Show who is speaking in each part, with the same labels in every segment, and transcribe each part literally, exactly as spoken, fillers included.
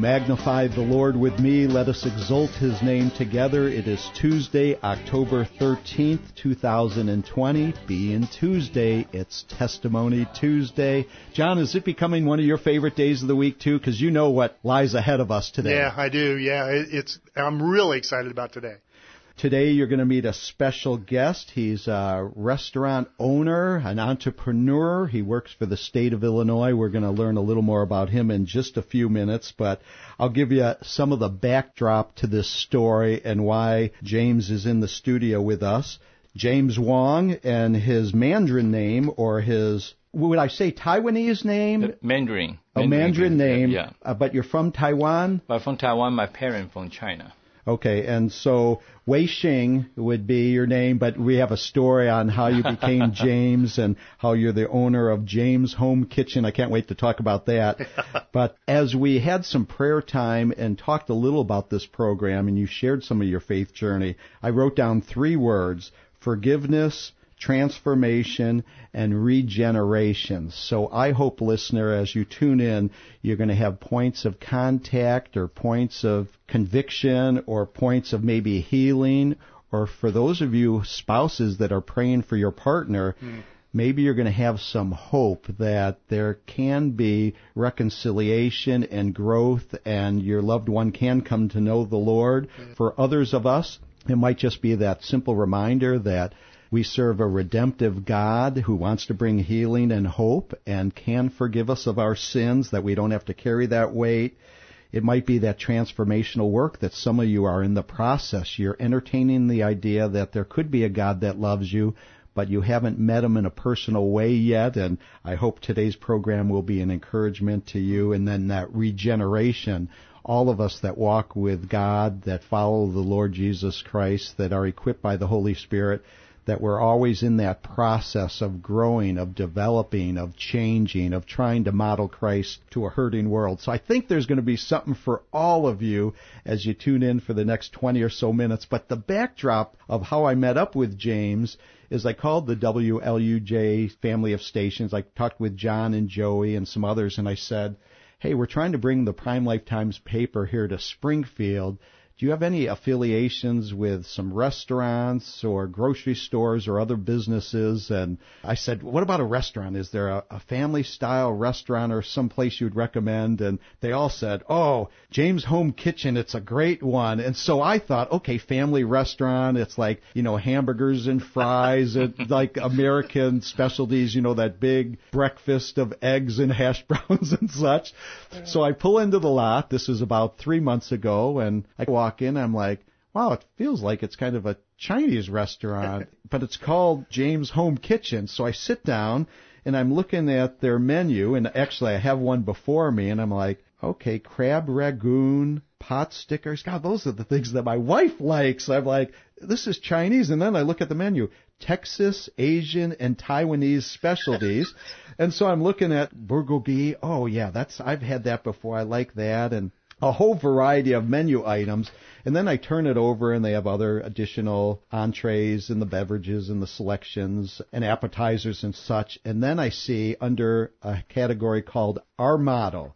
Speaker 1: magnify the Lord with me. Let us exalt His name together. It is Tuesday, October thirteenth, two thousand twenty. Being Tuesday, it's Testimony Tuesday. John, is it becoming one of your favorite days of the week, too? Because you know what lies ahead of us today.
Speaker 2: Yeah, I do. Yeah, it, it's. I'm really excited about today.
Speaker 1: Today you're going to meet a special guest. He's a restaurant owner, an entrepreneur. He works for the state of Illinois. We're going to learn a little more about him in just a few minutes, but I'll give you some of the backdrop to this story and why James is in the studio with us. James Wong, and his Mandarin name, or his, would I say Taiwanese name?
Speaker 3: Uh, Mandarin.
Speaker 1: A Mandarin, Mandarin name,
Speaker 3: yeah.
Speaker 1: Uh, but you're from Taiwan?
Speaker 3: I'm from Taiwan. My parents from China.
Speaker 1: Okay, and so Wei Xing would be your name, but we have a story on how you became James and how you're the owner of James Home Kitchen. I can't wait to talk about that. But as we had some prayer time and talked a little about this program, and you shared some of your faith journey, I wrote down three words: forgiveness, transformation, and regeneration. So I hope, listener, as you tune in, you're going to have points of contact or points of conviction or points of maybe healing, or for those of you spouses that are praying for your partner, mm. maybe you're going to have some hope that there can be reconciliation and growth and your loved one can come to know the Lord. Mm. For others of us, it might just be that simple reminder that we serve a redemptive God who wants to bring healing and hope and can forgive us of our sins, that we don't have to carry that weight. It might be that transformational work that some of you are in the process. You're entertaining the idea that there could be a God that loves you, but you haven't met Him in a personal way yet, and I hope today's program will be an encouragement to you. And then that regeneration, all of us that walk with God, that follow the Lord Jesus Christ, that are equipped by the Holy Spirit, that we're always in that process of growing, of developing, of changing, of trying to model Christ to a hurting world. So I think there's going to be something for all of you as you tune in for the next twenty or so minutes. But the backdrop of how I met up with James is I called the W L U J family of stations. I talked with John and Joey and some others, and I said, hey, we're trying to bring the Prime Life Times paper here to Springfield. Do you have any affiliations with some restaurants or grocery stores or other businesses? And I said, what about a restaurant? Is there a, a family-style restaurant or some place you'd recommend? And they all said, oh, James Home Kitchen, it's a great one. And so I thought, okay, family restaurant, it's like, you know, hamburgers and fries, and like American specialties, you know, that big breakfast of eggs and hash browns and such. So I pull into the lot. This was about three months ago, and I walk in, I'm like, wow, it feels like it's kind of a Chinese restaurant, but it's called James Home Kitchen. So I sit down, and I'm looking at their menu, and actually I have one before me, and I'm like, okay, crab ragoon, pot stickers. God, those are the things that my wife likes. I'm like, this is Chinese. And then I look at the menu, Texas, Asian, and Taiwanese specialties. And so I'm looking at bulgogi. Oh, yeah, that's I've had that before. I like that. And a whole variety of menu items, and then I turn it over and they have other additional entrees and the beverages and the selections and appetizers and such, and then I see under a category called Our Motto,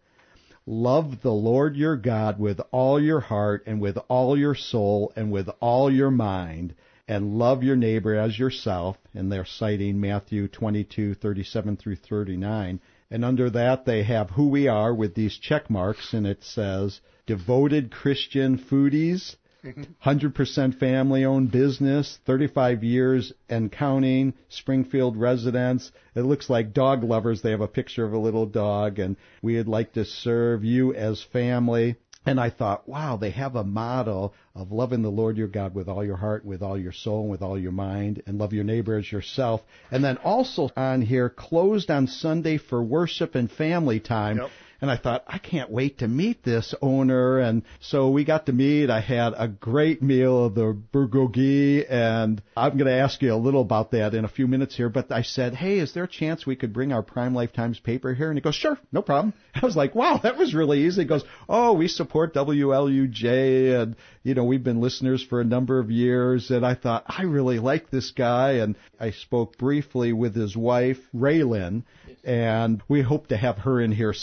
Speaker 1: love the Lord your God with all your heart and with all your soul and with all your mind, and love your neighbor as yourself, and they're citing Matthew twenty-two, thirty-seven through thirty-nine. And under that, they have who we are with these check marks, and it says, devoted Christian foodies, one hundred percent family-owned business, thirty-five years and counting, Springfield residents. It looks like dog lovers. They have a picture of a little dog, and we'd like to serve you as family. And I thought, wow, they have a model of loving the Lord your God with all your heart, with all your soul, and with all your mind, and love your neighbor as yourself. And then also on here, closed on Sunday for worship and family time. Yep. And I thought, I can't wait to meet this owner. And so we got to meet. I had a great meal of the bulgogi, and I'm going to ask you a little about that in a few minutes here. But I said, hey, is there a chance we could bring our Prime Life Times paper here? And he goes, sure, no problem. I was like, wow, that was really easy. He goes, oh, we support W L U J, and, you know, we've been listeners for a number of years. And I thought, I really like this guy. And I spoke briefly with his wife, Raylyn, and we hope to have her in here sometime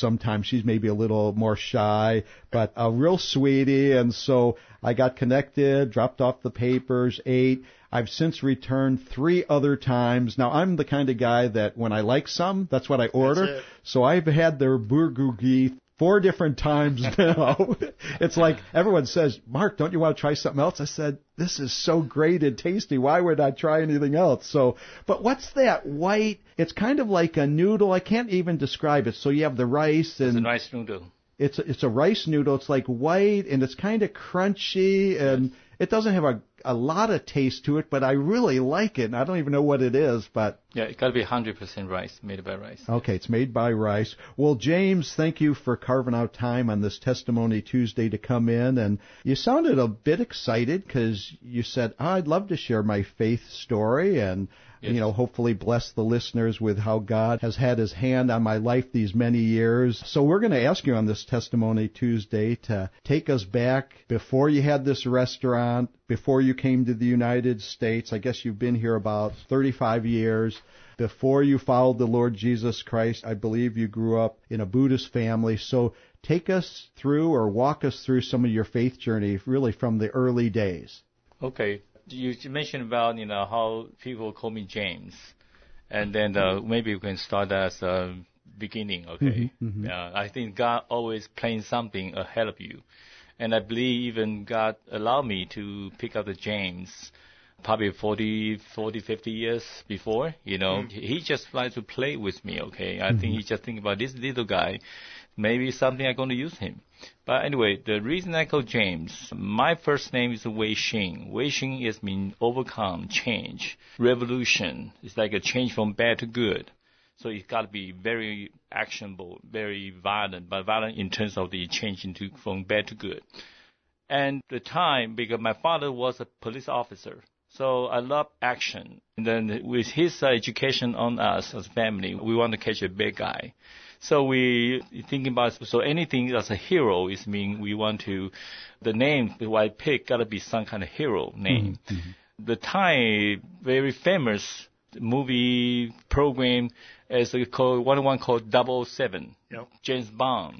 Speaker 1: times. She's maybe a little more shy, but a real sweetie. And so I got connected, dropped off the papers, ate. I've since returned three other times. Now, I'm the kind of guy that when I like some, that's what I order. So I've had their bulgogi four different times now. It's like everyone says, Mark, don't you want to try something else? I said, this is so great and tasty. Why would I try anything else? So, but what's that white? It's kind of like a noodle. I can't even describe it. So you have the rice and...
Speaker 3: It's a rice noodle.
Speaker 1: It's a, it's a rice noodle. It's like white and it's kind of crunchy and yes. It doesn't have a, a lot of taste to it, but I really like it. And I don't even know what it is, but...
Speaker 3: Yeah, it's got to be one hundred percent rice, made by rice.
Speaker 1: Okay, it's made by rice. Well, James, thank you for carving out time on this Testimony Tuesday to come in. And you sounded a bit excited because you said, oh, I'd love to share my faith story and, yes. you know, hopefully bless the listeners with how God has had his hand on my life these many years. So we're going to ask you on this Testimony Tuesday to take us back before you had this restaurant, before you came to the United States. I guess you've been here about thirty-five years. Before you followed the Lord Jesus Christ, I believe you grew up in a Buddhist family. So take us through or walk us through some of your faith journey, really from the early days.
Speaker 3: Okay. You mentioned about, you know, how people call me James. And then uh, maybe we can start as a beginning, okay? Mm-hmm, mm-hmm. Uh, I think God always plans something ahead of you. And I believe even God allowed me to pick up the James probably forty, forty, fifty years before, you know. Mm-hmm. He just likes to play with me, okay? I mm-hmm. think he just think about this little guy, maybe something I'm going to use him. But anyway, the reason I call James, my first name is Wei Xing. Wei Xing is mean overcome, change, revolution. It's like a change from bad to good. So it's got to be very actionable, very violent, but violent in terms of the change into from bad to good. And the time, because my father was a police officer, so I love action. And then with his uh, education on us as a family, we want to catch a bad guy. So we thinking about, so anything as a hero is mean we want to, the name that I pick got to be some kind of hero name. Mm-hmm. The time, very famous movie program is called, one one called double oh seven, yep. James Bond.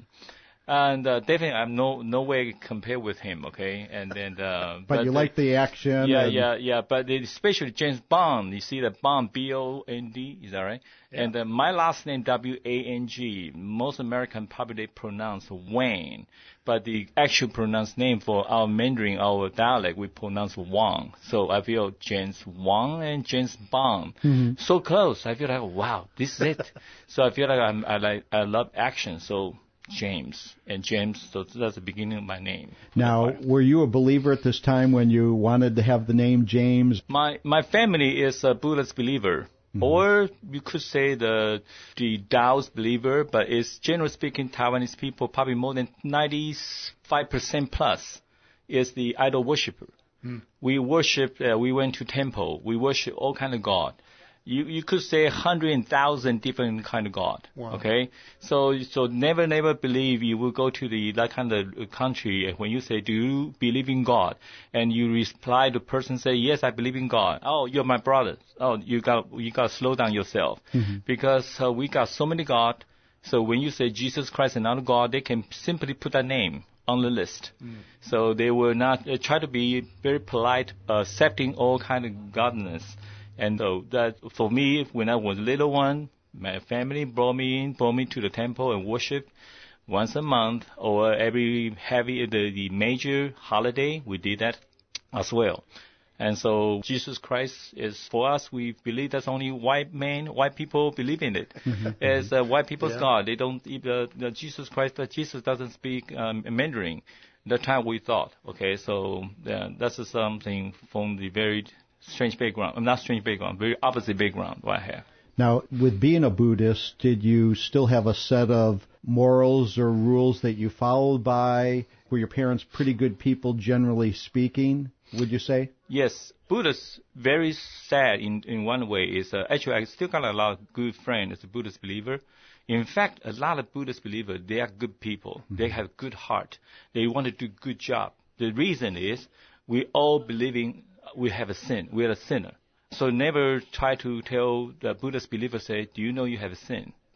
Speaker 3: And uh, definitely, I'm no no way compare with him. Okay, and then. Uh,
Speaker 1: but, but you the, like the action.
Speaker 3: Yeah, and... yeah, yeah. But especially James Bond, you see the Bond, B O N D, is that right? Yeah. And uh, my last name W A N G. Most American probably pronounce Wayne, but the actual pronounced name for our Mandarin, our dialect, we pronounce Wang. So I feel James Wang and James Bond, mm-hmm. so close. I feel like wow, this is it. So I feel like I'm, I like I love action. So. James and James, so that's the beginning of my name.
Speaker 1: Now, were you a believer at this time when you wanted to have the name James?
Speaker 3: My my family is a Buddhist believer, mm-hmm. or you could say the the Taoist believer, but it's generally speaking Taiwanese people, probably more than ninety-five percent plus is the idol worshiper. Mm. We worship, uh, we went to temple, we worship all kind of God. You you could say a hundred thousand different kind of God. Wow. Okay, so so never never believe you will go to the that kind of country when you say, do you believe in God? And you reply the person say, yes, I believe in God. Oh, you're my brother. Oh, you got you got to slow down yourself, mm-hmm. because uh, we got so many God. So when you say Jesus Christ and not God, they can simply put that name on the list. Mm. So they will not uh, try to be very polite, uh, accepting all kind of godliness. And so that for me, when I was a little one, my family brought me in, brought me to the temple and worship once a month, or every heavy the, the major holiday we did that as well. And so Jesus Christ is for us. We believe that's only white men, white people believe in it. As uh, white people's yeah. God, they don't. Uh, the Jesus Christ, but Jesus doesn't speak um, Mandarin. That time we thought, okay, so uh, that's something from the very strange background. Not strange background, very opposite background what I have.
Speaker 1: Now, with being a Buddhist, did you still have a set of morals or rules that you followed by? Were your parents pretty good people, generally speaking, would you say?
Speaker 3: Yes. Buddhists, very sad in, in one way, is uh, actually I still got a lot of good friends as a Buddhist believer. In fact, a lot of Buddhist believers, they are good people. Mm-hmm. They have good heart. They want to do good job. The reason is we all believing we have a sin. We are a sinner. So never try to tell the Buddhist believer, say, do you know you have a sin?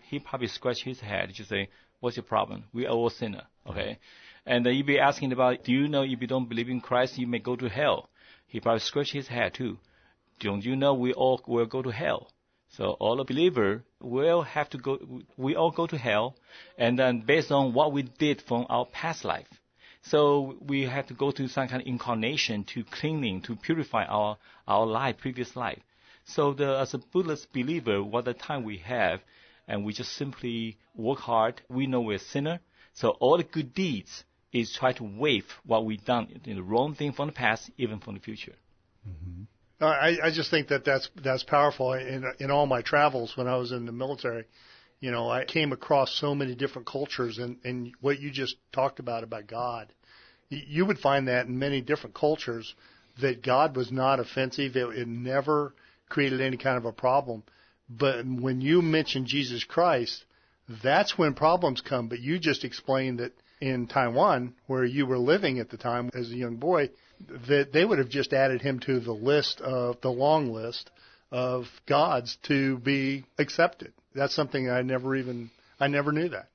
Speaker 3: he probably scratch his head, just say, what's your problem? We are all sinner, okay? And uh, you'd be asking about, do you know if you don't believe in Christ, you may go to hell? He probably scratch his head too. Don't you know we all will go to hell? So all the believer will have to go, we all go to hell, and then based on what we did from our past life. So we have to go through some kind of incarnation to cleaning, to purify our, our life, previous life. So the, as a Buddhist believer, what the time we have, and we just simply work hard, we know we're a sinner. So all the good deeds is try to waive what we've done, the wrong thing from the past, even from the future.
Speaker 2: Mm-hmm. I, I just think that that's that's powerful. In in all my travels when I was in the military, you know, I came across so many different cultures, and, and what you just talked about about God, you would find that in many different cultures that God was not offensive. It, it never created any kind of a problem. But when you mention Jesus Christ, that's when problems come. But you just explained that in Taiwan, where you were living at the time as a young boy, that they would have just added him to the list of the long list of gods to be accepted. That's something I never even, I never knew that.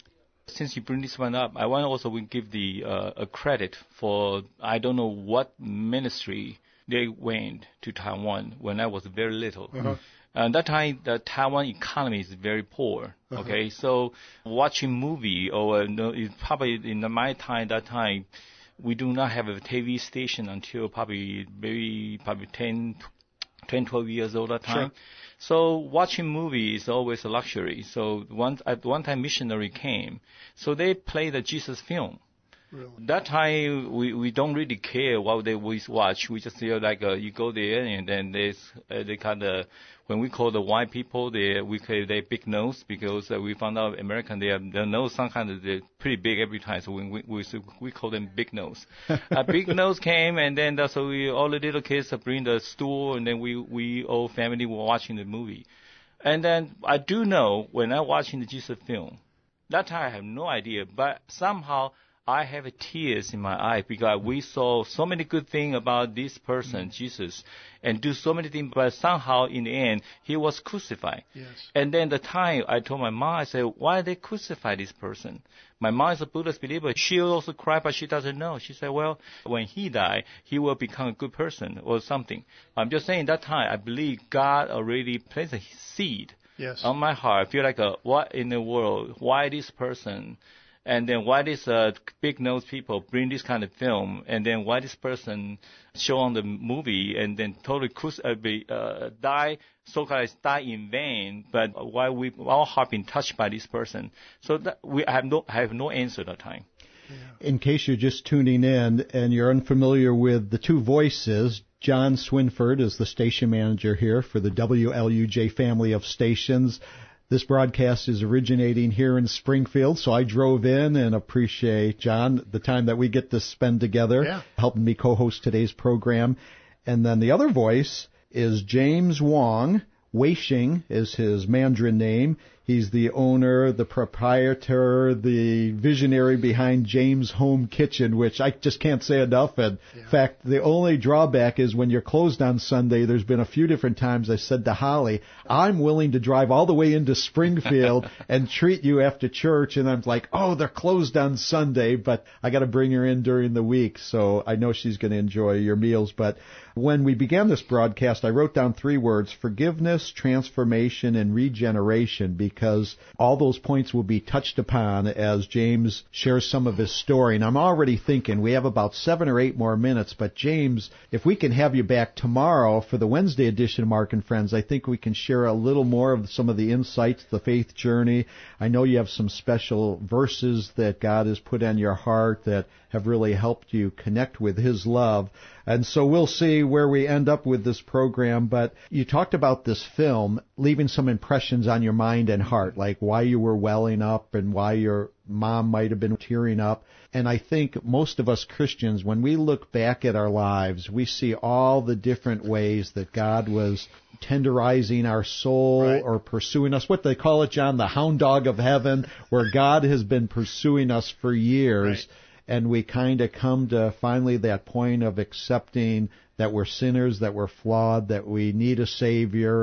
Speaker 3: Since you bring this one up, I want to also give the uh, a credit for, I don't know what ministry they went to Taiwan when I was very little. Uh-huh. And that time, the Taiwan economy is very poor. Okay, uh-huh. So watching movie or no, probably in my time, that time, we do not have a T V station until probably maybe probably ten, twelve years old that time. Sure. So watching movies is always a luxury. So one at one time missionary came, so they play the Jesus film. Really? That time we, we don't really care what they always watch. We just feel like uh, you go there and then there's uh, they kind of, when we call the white people, they we call they big nose because uh, we found out American they have their nose some kind of they're pretty big every time. So we we we, we call them big nose. A big nose came and then that's so we all the little kids bring the stool and then we we all family were watching the movie. And then I do know when I'm watching the Jesus film, that time I have no idea, but somehow I have tears in my eye because we saw so many good things about this person, mm-hmm. Jesus, and do so many things, but somehow in the end, he was crucified.
Speaker 2: Yes.
Speaker 3: And then the time I told my mom, I said, why did they crucify this person? My mom is a Buddhist believer. She also cried, but she doesn't know. She said, well, when he died, he will become a good person or something. I'm just saying that time, I believe God already placed a seed yes. on my heart. I feel like, a, what in the world? Why this person? And then why this uh, big-nosed people bring this kind of film, and then why this person show on the movie and then totally cruci- uh, be, uh, die, so-called die in vain, but why we our heart been touched by this person? So that we have no have no answer at that time.
Speaker 1: Yeah. In case you're just tuning in and you're unfamiliar with the two voices, John Swinford is the station manager here for the W L U J family of stations. This broadcast is originating here in Springfield, so I drove in and appreciate, John, the time that we get to spend together, yeah. helping me co-host today's program. And then the other voice is James Wong. Wei Xing is his Mandarin name. He's the owner, the proprietor, the visionary behind James Home Kitchen, which I just can't say enough. And yeah. in fact, the only drawback is when you're closed on Sunday, there's been a few different times I said to Holly, I'm willing to drive all the way into Springfield and treat you after church. And I'm like, oh, they're closed on Sunday, but I got to bring her in during the week. So I know she's going to enjoy your meals. But when we began this broadcast, I wrote down three words: forgiveness, transformation, and regeneration, because all those points will be touched upon as James shares some of his story. And I'm already thinking we have about seven or eight more minutes, but James, if we can have you back tomorrow for the Wednesday edition of Mark and Friends, I think we can share a little more of some of the insights, the faith journey. I know you have some special verses that God has put on your heart that have really helped you connect with His love. And so we'll see where we end up with this program. But you talked about this film leaving some impressions on your mind and heart, like why you were welling up and why your mom might have been tearing up. And I think most of us Christians, when we look back at our lives, we see all the different ways that God was tenderizing our soul right. or pursuing us. What they call it, John, the hound dog of heaven, where God has been pursuing us for years. Right. And we kind of come to finally that point of accepting that we're sinners, that we're flawed, that we need a Savior, and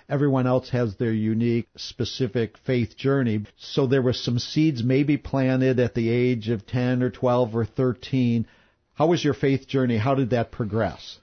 Speaker 1: everyone else has their unique, specific faith journey. So there were some seeds maybe planted at the age of ten or twelve or thirteen. How was your faith journey? How did that progress?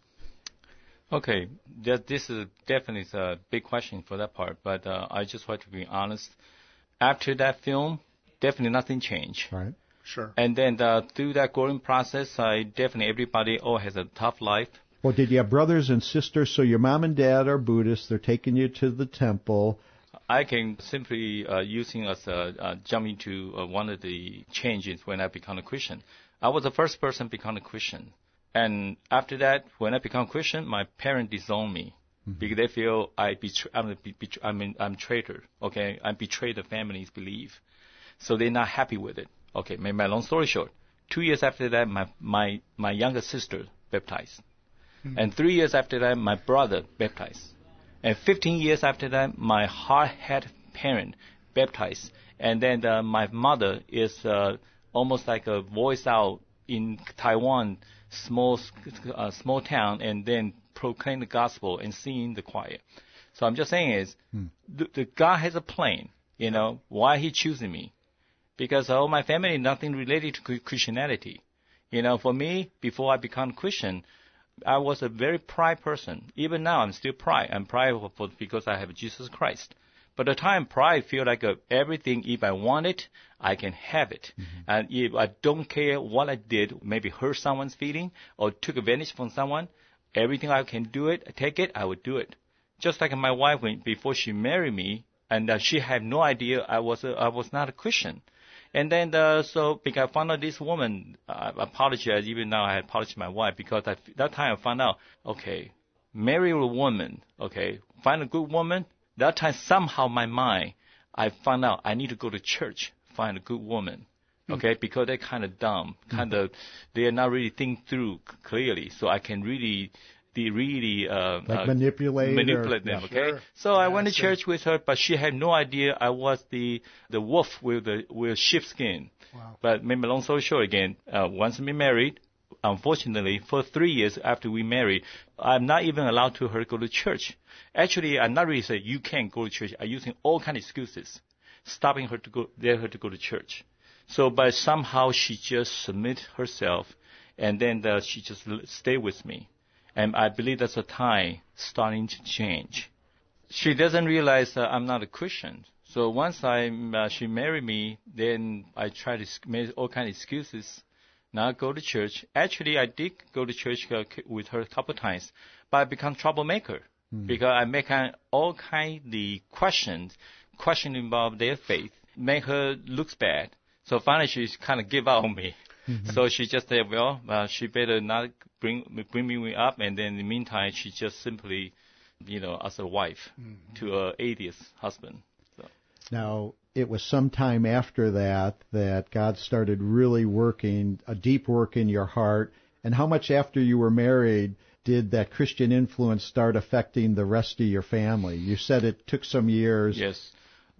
Speaker 3: Okay, that, this is definitely a big question for that part, but uh, I just want to be honest. After that film, definitely nothing changed.
Speaker 1: Right.
Speaker 2: Sure.
Speaker 3: And then uh, through that growing process, I definitely, everybody all has a tough life.
Speaker 1: Well, did you have brothers and sisters? So your mom and dad are Buddhists. They're taking you to the temple.
Speaker 3: I can simply uh, using as a uh, jumping to uh, one of the changes when I become a Christian. I was the first person to become a Christian. And after that, when I become a Christian, my parents disown me mm-hmm. because they feel I betray, I'm a betray, I mean, I'm traitor. Okay, I betrayed the family's belief, so they're not happy with it. Okay, make my long story short. Two years after that, my my my younger sister baptized, mm-hmm. and three years after that, my brother baptized, and fifteen years after that, my hard-headed parent baptized, and then uh, my mother is uh, almost like a voice out in Taiwan. Small, uh, small town, and then proclaim the gospel and sing the choir. So I'm just saying is, hmm. the, the God has a plan. You know why He choosing me? Because all my family nothing related to Christianity. You know, for me, before I become Christian, I was a very pride person. Even now, I'm still pride. I'm prideful for, because I have Jesus Christ. But at the time, pride feel like uh, everything, if I want it, I can have it. Mm-hmm. And if I don't care what I did, maybe hurt someone's feeling or took advantage from someone, everything I can do it, take it, I would do it. Just like my wife, when, before she married me, and uh, she had no idea I was a, I was not a Christian. And then, uh, so because I found out this woman, I apologize, even now I apologize to my wife, because at that time I found out, okay, marry a woman, okay, find a good woman. That time, somehow, my mind, I found out I need to go to church, find a good woman, okay? Mm-hmm. Because they're kind of dumb, kind of, they are not really think through clearly. So I can really, be really uh,
Speaker 1: like
Speaker 3: uh,
Speaker 1: manipulate,
Speaker 3: manipulate
Speaker 1: or,
Speaker 3: them,
Speaker 1: yeah,
Speaker 3: okay?
Speaker 2: Sure.
Speaker 3: So
Speaker 2: yeah,
Speaker 3: I went to church with her, but she had no idea I was the the wolf with the with sheepskin.
Speaker 2: Wow.
Speaker 3: But maybe long story short, again, uh, once we married. Unfortunately, for three years after we married, I'm not even allowed to her go to church. Actually, I'm not really saying you can't go to church. I'm using all kind of excuses, stopping her to go, dare her to go to church. So, but somehow she just submit herself, and then the, she just stay with me. And I believe that's a time starting to change. She doesn't realize that I'm not a Christian. So once I uh, she married me, then I try to make all kind of excuses. Not go to church. Actually, I did go to church uh, with her a couple of times, but I become troublemaker mm. because I make uh, all kind of the questions, questioning about their faith, make her look bad. So finally, she kind of give up on me. Mm-hmm. So she just said, well, uh, she better not bring bring me up. And then in the meantime, she just simply, you know, as a wife mm-hmm. to an atheist husband. So.
Speaker 1: Now, it was sometime after that that God started really working, a deep work in your heart. And how much after you were married did that Christian influence start affecting the rest of your family? You said it took some years.
Speaker 3: Yes.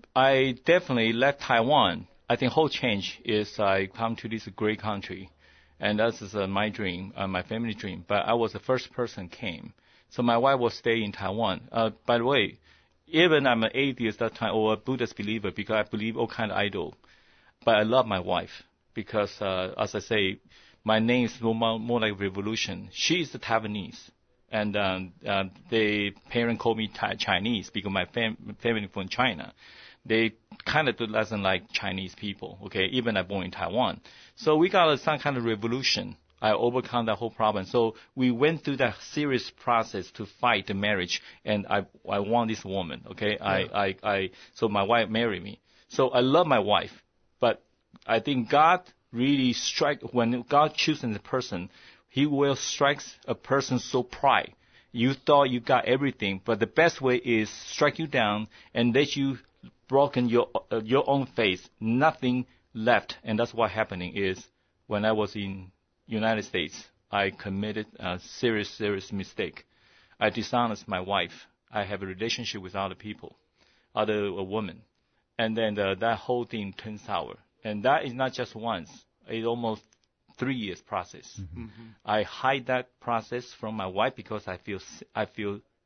Speaker 3: I definitely left Taiwan. I think whole change is I come to this great country. And that is uh, my dream, uh, my family dream. But I was the first person came. So my wife will stay in Taiwan. Uh, by the way, even I'm an atheist at that time or a Buddhist believer because I believe all kind of idol. But I love my wife because, uh, as I say, my name is more, more like revolution. She is the Taiwanese. And um, uh, the parents call me Thai Chinese because my fam- family from China. They kind of do lesson like Chinese people, okay, even I born in Taiwan. So we got some kind of revolution. I overcome that whole problem. So we went through that serious process to fight the marriage, and I I want this woman, okay? Yeah. I, I, I so my wife married me. So I love my wife, but I think God really strike when God chooses a person, He will strike a person so pride. You thought you got everything, but the best way is strike you down and let you broken your uh, your own faith, nothing left, and that's what happening is when I was in United States, I committed a serious, serious mistake. I dishonest my wife. I have a relationship with other people, other a woman, and then the, that whole thing turns sour. And that is not just once; it's almost three years process. Mm-hmm. I hide that process from my wife because I feel I feel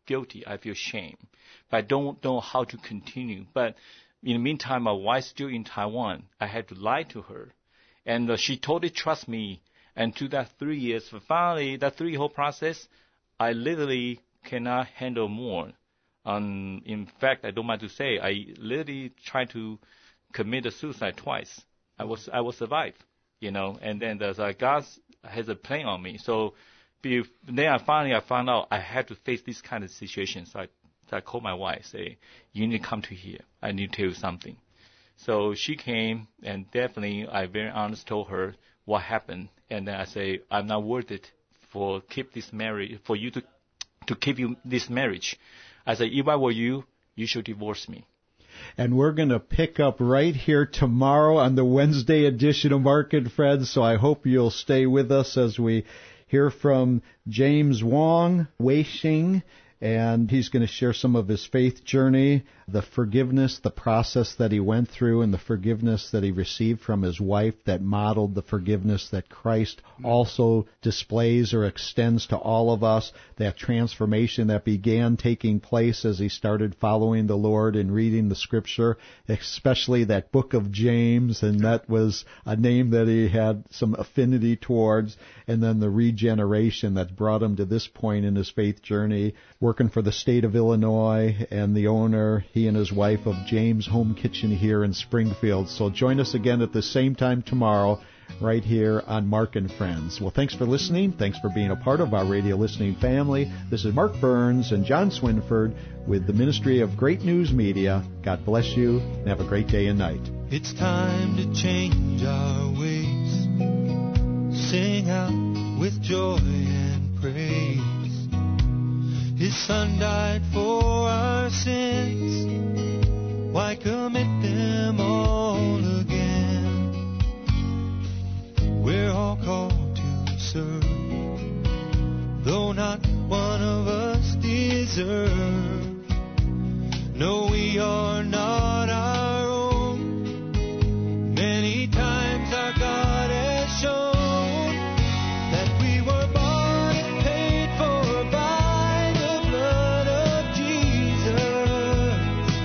Speaker 3: guilty. I feel shame. But I don't know how to continue. But in the meantime, my wife's still in Taiwan. I had to lie to her. And uh, she totally trusts me. And to that three years, finally, that three whole process, I literally cannot handle more. Um, in fact, I don't mind to say, I literally tried to commit a suicide twice. I was I was survived, you know. And then there's like God has a plan on me. So be, then I finally I found out I had to face this kind of situation. So I, so I called my wife, say, you need to come to here. I need to tell you something. So she came, and definitely I very honest told her what happened. And then I say, I'm not worth it for keep this marriage, for you to to keep you this marriage. I said, if I were you, you should divorce me.
Speaker 1: And we're going to pick up right here tomorrow on the Wednesday edition of Mark and Friends. So I hope you'll stay with us as we hear from James Wong, Wei Xing, and he's going to share some of his faith journey, the forgiveness, the process that he went through, and the forgiveness that he received from his wife that modeled the forgiveness that Christ also displays or extends to all of us, that transformation that began taking place as he started following the Lord and reading the Scripture, especially that book of James, and that was a name that he had some affinity towards, and then the regeneration that brought him to this point in his faith journey, working for the state of Illinois, and the owner, he and his wife, of James Home Kitchen here in Springfield. So join us again at the same time tomorrow, right here on Mark and Friends. Well, thanks for listening. Thanks for being a part of our radio listening family. This is Mark Burns and John Swinford with the Ministry of Great News Media. God bless you, and have a great day and night.
Speaker 4: It's time to change our ways. Sing out with joy and praise. His Son died for our sins. Why commit them all again? We're all called to serve, though not one of us deserve. No, we are not our own. Many times our God has shown that we were bought and paid for by the blood of Jesus.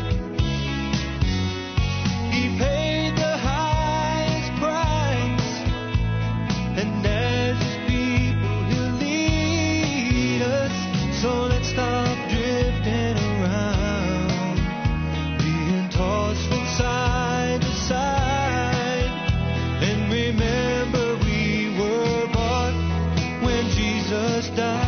Speaker 4: He paid the highest price, and as His people He'll lead us. So let's stop drifting around, being tossed from side to side, and remember we were bought when Jesus died.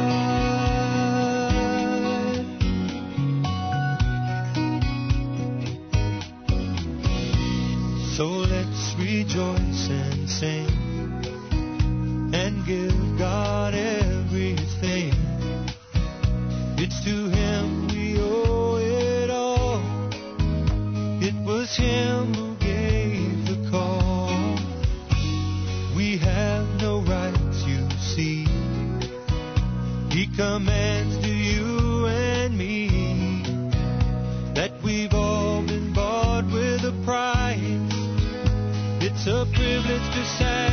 Speaker 4: So let's rejoice and sing and give God everything. It's to Him we owe it all. It was Him who gave the call. We have no rights, you see. He commands to you and me that we've all been bought with a price. It's a privilege to say